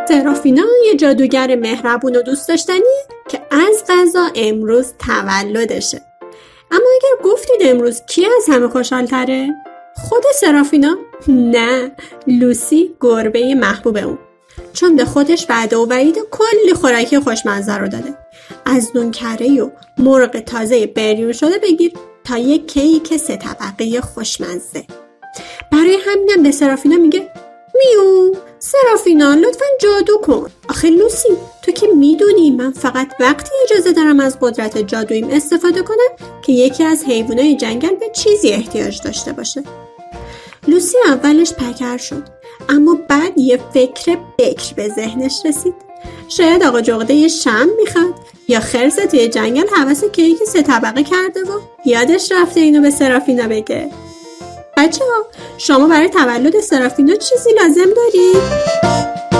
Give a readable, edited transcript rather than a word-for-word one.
سرافینا یه جادوگر مهربون و دوست داشتنیه که از قضا امروز تولدشه. اما اگر گفتید امروز کی از همه خوشحال تره؟ خود سرافینا؟ نه، لوسی، گربه محبوب اون. چون به خودش وعده و وعید کلی خوراکی خوشمزه رو داده. از نونکره و مرغ تازه بریون شده بگیر تا یک کیک 3 طبقه خوشمزه. برای همینم به سرافینا میگه میو سرافینا لطفاً جادو کن. آخه لوسی تو که میدونی من فقط وقتی اجازه دارم از قدرت جادوییم استفاده کنم که یکی از حیوانای جنگل به چیزی احتیاج داشته باشه. لوسی اولش پکر شد، اما بعد یه فکر بکر به ذهنش رسید. شاید آقا جغده یه شمع میخواد یا خرس توی جنگل هوس کیک 3 طبقه کرده و یادش رفته اینو به سرافینا بگه. بچه‌ها شما برای تولد سرافینا چیزی لازم دارید؟